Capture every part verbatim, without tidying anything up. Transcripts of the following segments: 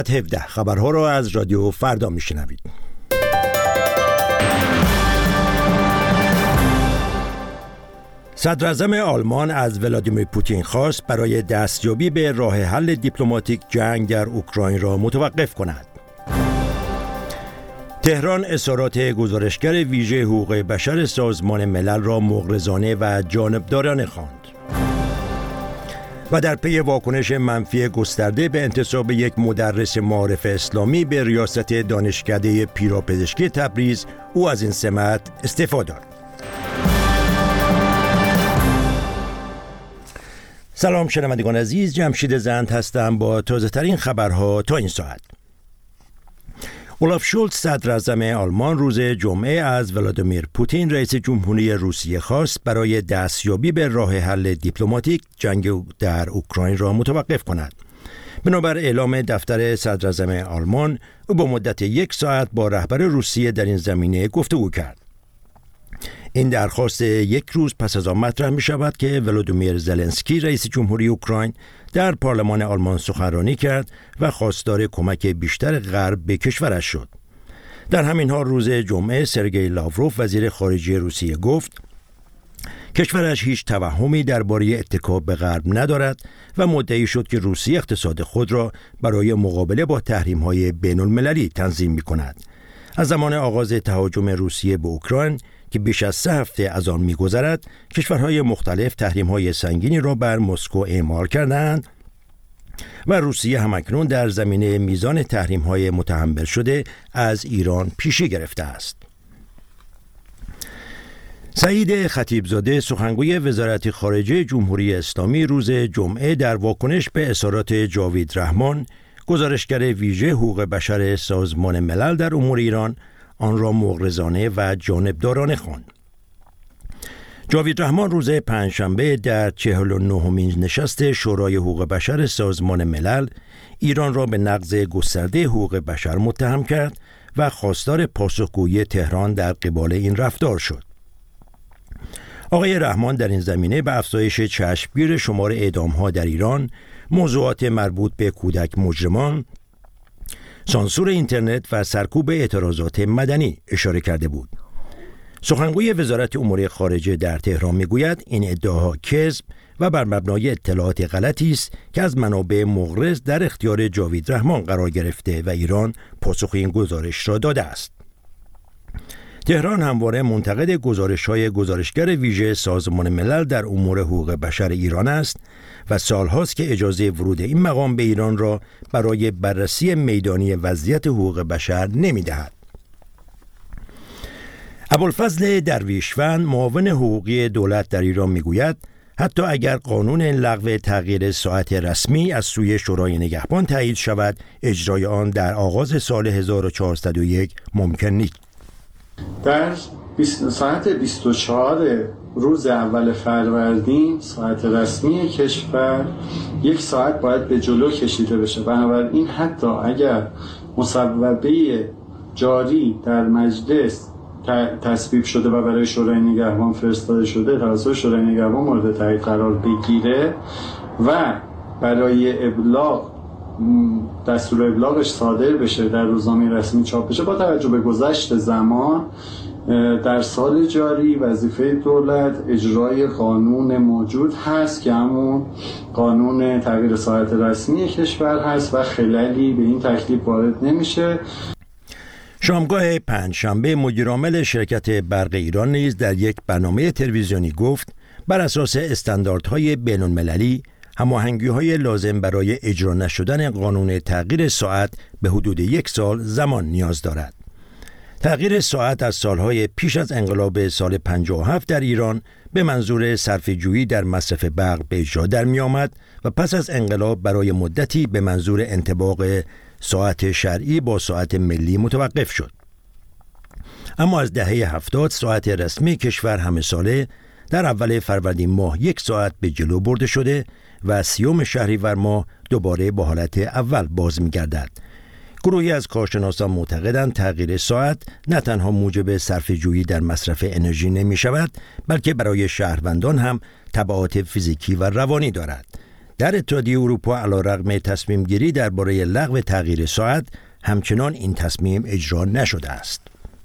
هفده خبرها را از رادیو فردا میشنوید. صدر اعظم آلمان از ولادیمیر پوتین خواست برای دستیابی به راه حل دیپلماتیک جنگ در اوکراین را متوقف کند. تهران اظهارات گزارشگر ویژه حقوق بشر سازمان ملل را مغرضانه و جانبدارانه خواند. و در پی واکنش منفی گسترده به انتصاب یک مدرس معارف اسلامی به ریاست دانشکده پیراپزشکی تبریز، او از این سمت استعفا داد. سلام شنوندگان عزیز، جمشید زند هستم با تازه ترین خبرها تا این ساعت. اولاف شولز صدر اعظم آلمان روز جمعه از ولادیمیر پوتین رئیس جمهوری روسیه خواست برای دستیابی به راه حل دیپلماتیک جنگ در اوکراین را متوقف کند. بنابر اعلام دفتر صدر اعظم آلمان، او با مدت یک ساعت با رهبر روسیه در این زمینه گفتگو کرد. این درخواست یک روز پس از آن مطرح می شود که ولودیمیر زلنسکی رئیس جمهوری اوکراین در پارلمان آلمان سخنرانی کرد و خواستار کمک بیشتر غرب به کشورش شد. در همین حال روز جمعه سرگئی لاوروف وزیر خارجه روسیه گفت کشورش هیچ توهمی درباره اتکا به غرب ندارد و مدعی شد که روسیه اقتصاد خود را برای مقابله با تحریم‌های بین‌المللی تنظیم می‌کند. از زمان آغاز تهاجم روسیه به اوکراین که بیش از سه هفته از آن می‌گذرد، کشورهای مختلف تحریم‌های سنگینی را بر مسکو اعمال کردند و روسیه همکنون در زمینه میزان تحریم‌های متحمل شده از ایران پیشی گرفته است. سعید خطیبزاده سخنگوی وزارت خارجه جمهوری اسلامی روز جمعه در واکنش به اظهارات جاوید رحمان، گزارشگر ویژه حقوق بشر سازمان ملل در امور ایران، آن را مغرضانه و جانبدارانه خواند. جاوید رحمان روز پنجشنبه در چهل و نهمین نشست شورای حقوق بشر سازمان ملل ایران را به نقض گسترده حقوق بشر متهم کرد و خواستار پاسخگویی تهران در قبال این رفتار شد. آقای رحمان در این زمینه به افزایش چشمگیر شمار اعدام‌ها در ایران، موضوعات مربوط به کودک مجرمان، سانسور اینترنت و سرکوب اعتراضات مدنی اشاره کرده بود. سخنگوی وزارت امور خارجه در تهران میگوید این ادعاها کذب و بر مبنای اطلاعات غلطی است که از منابع مغرض در اختیار جاوید رحمان قرار گرفته و ایران پاسخ این گزارش را داده است. تهران همواره منتقد گزارش‌های گزارشگر ویژه سازمان ملل در امور حقوق بشر ایران است و سالهاست که اجازه ورود این مقام به ایران را برای بررسی میدانی وضعیت حقوق بشر نمی‌دهد. ابوالفضل درویشوند معاون حقوقی دولت در ایران میگوید حتی اگر قانون لغو تغییر ساعت رسمی از سوی شورای نگهبان تایید شود، اجرای آن در آغاز سال هزار و چهارصد و یک ممکن نیست. در ساعت بیست و چهار روز اول فروردین ساعت رسمی کشور یک ساعت باید به جلو کشیده بشه. بنابراین حتی اگر مصوبه جاری در مجلس تصویب شده و برای شورای نگهبان فرستاده شده، توسط شورای نگهبان مورد تایید قرار بگیره و برای ابلاغ دستور ابلاغش صادر بشه، در روزنامه رسمی چاپ بشه، با توجه به گذشت زمان در سال جاری وظیفه دولت اجرای قانون موجود هست که همون قانون تغییر ساعت رسمی کشور هست و خللی به این تکلیف وارد نمیشه. شامگاه پنجشنبه مدیرعامل شرکت برق ایران نیز در یک برنامه تلویزیونی گفت بر اساس استانداردهای بین‌المللی هماهنگی‌های لازم برای اجرا نشدن قانون تغییر ساعت به حدود یک سال زمان نیاز دارد. تغییر ساعت از سالهای پیش از انقلاب سال پنجاه و هفت در ایران به منظور صرفه‌جویی در مصرف برق به اجرا در می آمد و پس از انقلاب برای مدتی به منظور انطباق ساعت شرعی با ساعت ملی متوقف شد. اما از دهه هفتاد ساعت رسمی کشور همه ساله در اول فروردین ماه یک ساعت به جلو برده شده و سیوم شهریور ماه دوباره با حالت اول باز می‌گردد. گروهی از کارشناسان معتقدند تغییر ساعت نه تنها موجب صرفه‌جویی در مصرف انرژی نمی‌شود، بلکه برای شهروندان هم تبعات فیزیکی و روانی دارد. در اتحادیه اروپا علیرغم تصمیم گیری درباره لغو تغییر ساعت همچنان این تصمیم اجرا نشده است.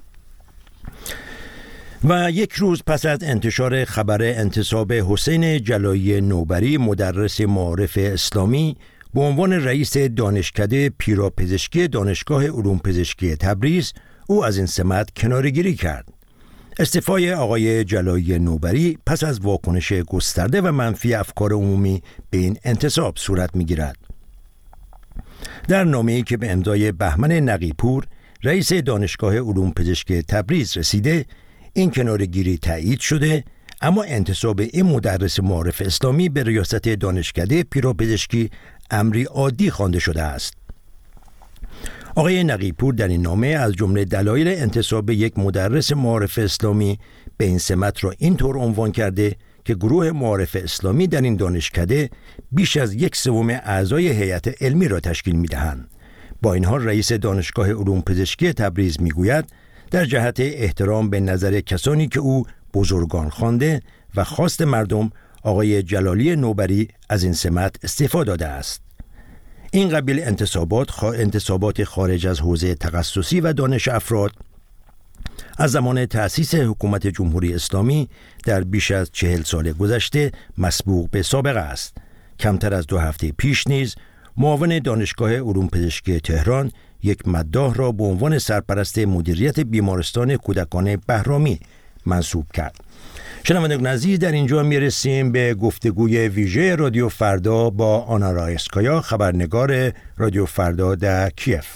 و یک روز پس از انتشار خبر انتصاب حسین جلایی نوبری مدرس معارف اسلامی به عنوان رئیس دانشکده پیراپزشکی دانشگاه علوم پزشکی تبریز، او از این سمت کناره‌گیری کرد. استعفای آقای جلایی نوبری پس از واکنش گسترده و منفی افکار عمومی به این انتصاب صورت می‌گیرد. در نامه‌ای که به امضای بهمن نقی‌پور رئیس دانشگاه علوم پزشکی تبریز رسیده، این کناره‌گیری تایید شده، اما انتصاب این مدرس معارف اسلامی به ریاست دانشکده پیراپزشکی امری عادی خوانده شده است. آقای نقی‌پور در این نامه از جمله دلایل انتصاب یک مدرس معارف اسلامی به این سمت را اینطور عنوان کرده که گروه معارف اسلامی در این دانشکده بیش از یک سوم اعضای هیئت علمی را تشکیل می‌دهند. با این حال رئیس دانشگاه علوم پزشکی تبریز می‌گوید در جهت احترام به نظر کسانی که او بزرگان خوانده و خواست مردم، آقای جلالی نوبری از این سمت استعفا داده است. این قبیل انتصابات خوا... انتصابات خارج از حوزه تخصصی و دانش افراد از زمان تأسیس حکومت جمهوری اسلامی در بیش از چهل سال گذشته مسبوق به سابقه است. کمتر از دو هفته پیش نیز معاون دانشگاه علوم پزشکی تهران یک مداح را به عنوان سرپرست مدیریت بیمارستان کودکان بهرامی منصوب کرد. شنوندگان عزیز، در اینجا میرسیم به گفتگوی ویژه رادیو فردا با آنا رایسکایا، خبرنگار رادیو فردا در کیف.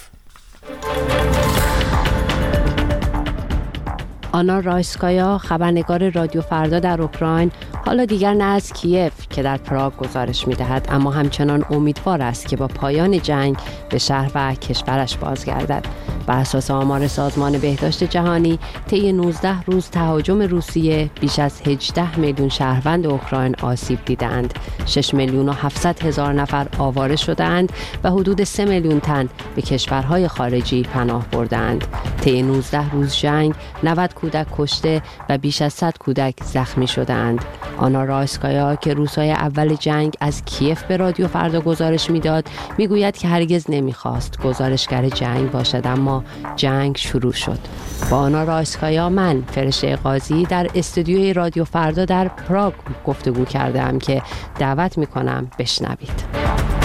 آنا رایسکایا، خبرنگار رادیو فردا در اوکراین، حالا دیگر نه از کیف که در پراگ گزارش می‌دهد، اما همچنان امیدوار است که با پایان جنگ به شهر و کشورش بازگردد. بر اساس آمار سازمان بهداشت جهانی، طی نوزده روز تهاجم روسیه بیش از هجده میلیون شهروند اوکراین آسیب دیدند. شش میلیون و هفتصد هزار نفر آواره شدند و حدود سه میلیون تن به کشورهای خارجی پناه بردند. طی نوزده روز جنگ نود کودک کشته و بیش از صد کودک زخمی شدند. آنا رایسکایا که روزهای اول جنگ از کیف به رادیو فردا گزارش میداد، میگوید که هرگز نمیخواست گزارشگر جنگ باشد، اما جنگ شروع شد. با آنا رایسکایا من فرشته قاضی در استودیوی رادیو فردا در پراگ گفتگو کردم که دعوت میکنم بشنوید.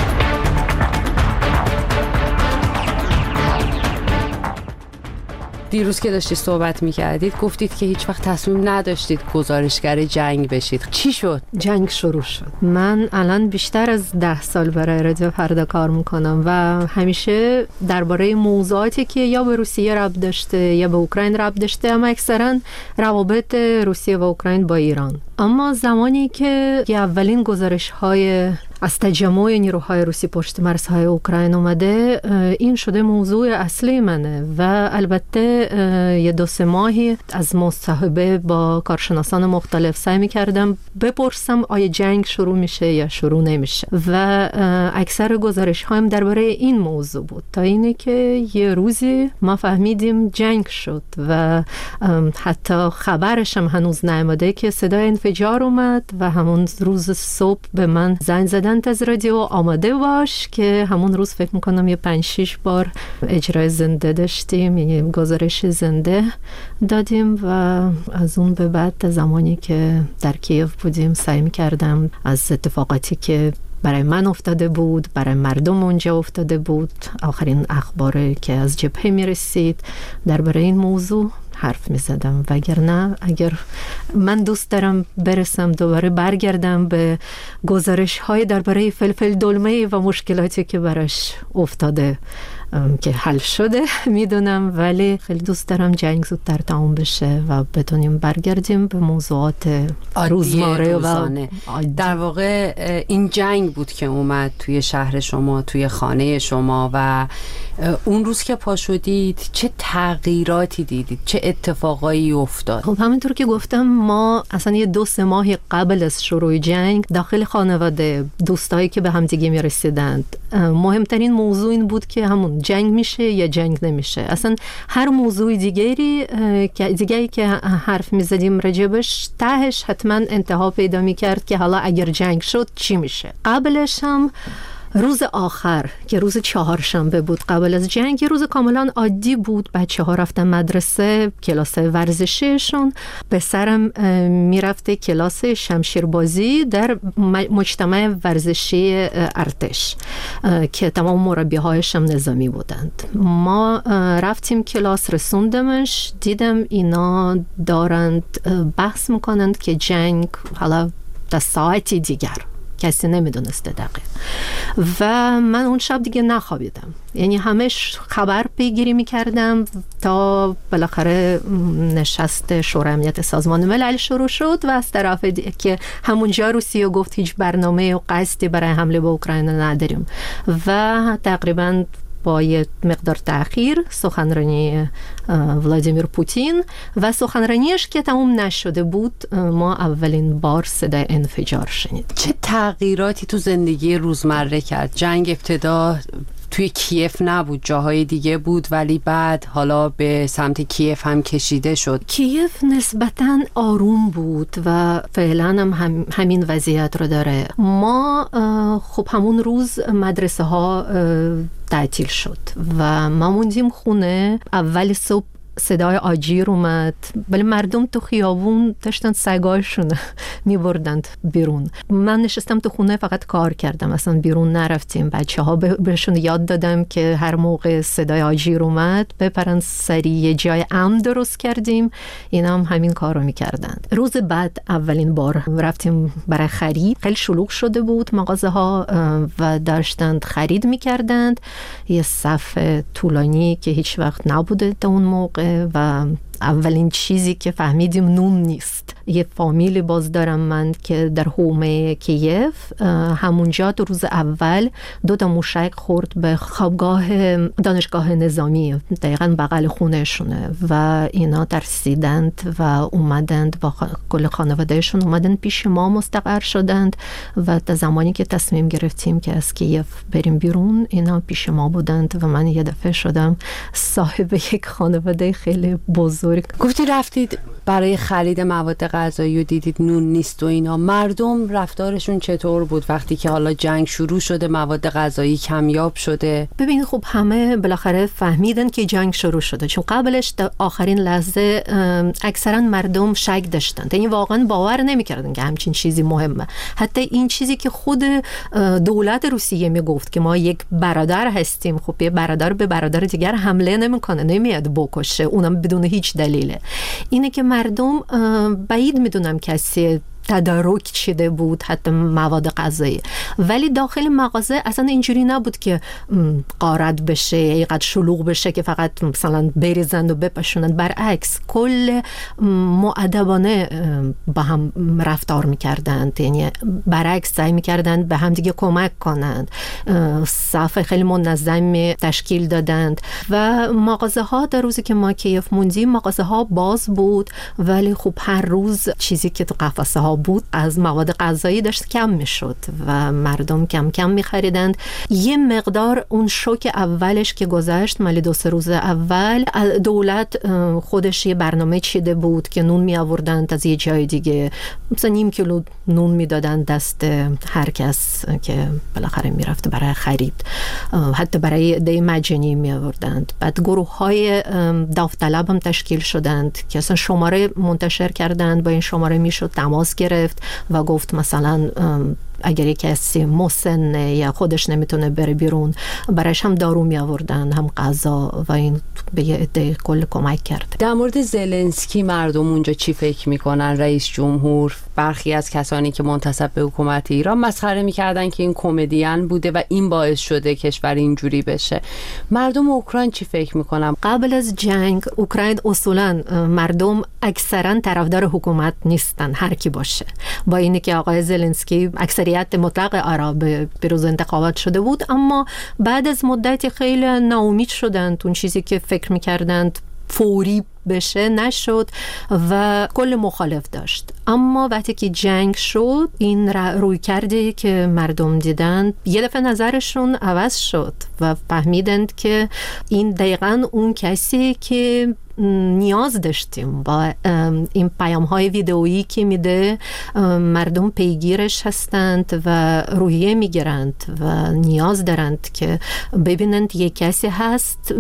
دیروز که داشتید صحبت میکردید گفتید که هیچ وقت تصمیم نداشتید گزارشگر جنگ بشید. چی شد؟ جنگ شروع شد. من الان بیشتر از ده سال برای رادیو فردا کار میکنم و همیشه درباره موضوعاتی که یا به روسیه ربط داشته یا به اوکراین ربط داشته، اما اکثرا روابط روسیه و اوکراین با ایران. اما زمانی که اولین گزارش های از تجمع نیروهای روسی پشت مرزهای اوکراین اومده، این شده موضوع اصلی منه و البته یه دو سه ماهی از مصاحبه با کارشناسان مختلف سعی می‌کردم بپرسم آیا جنگ شروع میشه یا شروع نمیشه و اکثر گزارش هایم درباره این موضوع بود، تا اینه که یه روزی ما فهمیدیم جنگ شد و حتی خبرش هم هنوز نیامده که صدای انفجار اومد و همون روز صبح به من زنگ زدن از رادیو آماده باش که همون روز فکر میکنم یه پنج شیش بار اجرای زنده داشتیم، یعنی گزارش زنده دادیم و از اون به بعد زمانی که در کیف بودیم سعی میکردم از اتفاقاتی که برای من افتاده بود، برای مردم اونجا افتاده بود، آخرین اخباری که از جبهه میرسید درباره این موضوع حرف می زدم. وگرنه اگر من دوست دارم برسم دوباره برگردم به گزارش های درباره فلفل دلمه و مشکلاتی که براش افتاده که حل شده میدونم، ولی خیلی دوست دارم جنگ زودتر تموم بشه و بتونیم برگردیم به موضوعات روزمره و در واقع این جنگ بود که اومد توی شهر شما، توی خانه شما و اون روز که پا شدید چه تغییراتی دیدید؟ چه اتفاقایی افتاد؟ خب همینطور که گفتم ما اصلا یه دو سه ماه قبل از شروع جنگ داخل خانواده دوستایی که به هم دیگه می رسیدند مهمترین موضوع این بود که همون جنگ میشه یا جنگ نمیشه. اصلا هر موضوع دیگری که دیگری که حرف میزدیم راجبش تهش حتما انتها پیدا میکرد که حالا اگر جنگ شد چی میشه. قبلش هم روز آخر که روز چهارشنبه بود قبل از جنگ، روز کاملا عادی بود. بچه ها رفتن مدرسه، کلاس ورزشیشون، به سرم میرفته کلاس شمشیربازی در مجتمع ورزشی ارتش که تمام مربی هایش هم نظامی بودند. ما رفتیم کلاس، رسوندمش، دیدم اینا دارند بحث میکنند که جنگ حالا تا ساعتی دیگر، کسی نمیدونسته دقیق. و من اون شب دیگه نخوابیدم، یعنی همش خبر پیگیری میکردم تا بالاخره نشست شورای امنیت سازمان ملل شروع شد و از طرف که همونجا روسیه گفت هیچ برنامه و قصدی برای حمله به اوکراین نداریم و تقریباً با یه مقدار تأخیر سخنرانی ولادیمیر پوتین و سخنرانیش که تموم نشده بود ما اولین بار صدای انفجار شنید. چه تغییراتی تو زندگی روزمره کرد؟ جنگ ابتدا توی کیف نبود، جاهای دیگه بود، ولی بعد حالا به سمت کیف هم کشیده شد. کیف نسبتاً آروم بود و فعلا هم, هم همین وضعیت رو داره. ما خب همون روز مدرسه ها تعطیل شد و ما موندیم خونه. اول صبح صدای آجیر اومد، ولی مردم تو خیابون داشتن سگاشون می بردند بیرون. من نشستم تو خونه فقط کار کردم، اصلا بیرون نرفتیم. بچه ها بهشون یاد دادم که هر موقع صدای آجیر اومد بپرن سریع یه جای امن درست کردیم. اینا هم همین کار رو می کردن. روز بعد اولین بار رفتیم برای خرید. خیلی شلوغ شده بود مغازه ها و داشتند خرید می کردند. یه صف طولانی که هیچ وقت نبوده تا اون موقع و اولین چیزی که فهمیدیم نون نیست. یه فامیلی باز دارم من که در حومه کیف، همونجا دو روز اول دو تا موشک خورد به خوابگاه دانشگاه نظامی دقیقاً بغل خونهشونه و اینا ترسیدند و اومدند با کل خانوادهشون اومدن پیش ما مستقر شدند و تا زمانی که تصمیم گرفتیم که از کیف بریم بیرون اینا پیش ما بودند و من یه دفعه شدم صاحب یک خانواده خیلی بزرگ. گفتی رفتید برای خرید مواد غذایی و دیدید نون نیست و اینا. مردم رفتارشون چطور بود وقتی که حالا جنگ شروع شده، مواد غذایی کمیاب شده؟ ببین خب همه بالاخره فهمیدن که جنگ شروع شده، چون قبلش در آخرین لحظه اکثرا مردم شک داشتن، یعنی واقعا باور نمی‌کردن که همچین چیزی مهمه. حتی این چیزی که خود دولت روسیه میگفت که ما یک برادر هستیم، خب یه برادر به برادر دیگر حمله نمیکنه، نمیاد بکشه، اونم بدون هیچ دلیله. اینه که مردم بعید میدونم کسی تدارک چیده بود حتی مواد غذایی، ولی داخل مغازه اصلا اینجوری نبود که غارت بشه، اینقدر شلوغ بشه که فقط مثلا بریزند و بپشونند. برعکس کل مؤدبانه با هم رفتار میکردند، یعنی برعکس سعی میکردند به هم دیگه کمک کنند، صف خیلی منظم تشکیل دادند و مغازه ها در روزی که ما کیف موندیم مغازه ها باز بود، ولی خب هر روز چیزی که تو قفسه ها بود از مواد غذایی داشت کم میشد و مردم کم کم میخریدند. یه مقدار اون شوک اولش که گذشت، مالی دو سه روز اول دولت خودش یه برنامه چیده بود که نون می آوردند از یه جای دیگه، مثلا نیم کیلو نون میدادن دست هر کس که بالاخره میرفت برای خرید، حتی برای دی مجانی می آوردند. بعد گروه های داوطلب هم تشکیل شدند که اصلا شماره منتشر کردند، با این شماره میشد تماس گرفت و گفت مثلا اگر یک کسی مسن یا خودش نمیتونه بره بیرون برایش هم دارو می آوردن، هم غذا، و این به یه عده کل کمک کرد. در مورد زلنسکی مردم اونجا چی فکر میکنن؟ رئیس جمهور، برخی از کسانی که منتسب به حکومت ایران مسخره میکردن که این کمدین بوده و این باعث شده کشور اینجوری بشه. مردم اوکراین چی فکر میکنن؟ قبل از جنگ اوکراین اصولا مردم اکثرا طرفدار حکومت نیستن، هر کی باشه، با اینه که آقای زلنسکی اکثریت اکثریت مطلق عرب پیروز انتخابات شده بود، اما بعد از مدتی خیلی ناامید شدند. اون چیزی که فکر میکردند فوری بشه نشد و کل مخالف داشت. اما وقتی که جنگ شد، این روی کرده که مردم دیدند، یه دفعه نظرشون عوض شد و فهمیدند که این دقیقاً اون کسی که نیاز داشتیم. با این پیام های ویدئویی که میده مردم پیگیرش هستند و روحیه میگیرند و نیاز دارند که ببینند یک کسی هست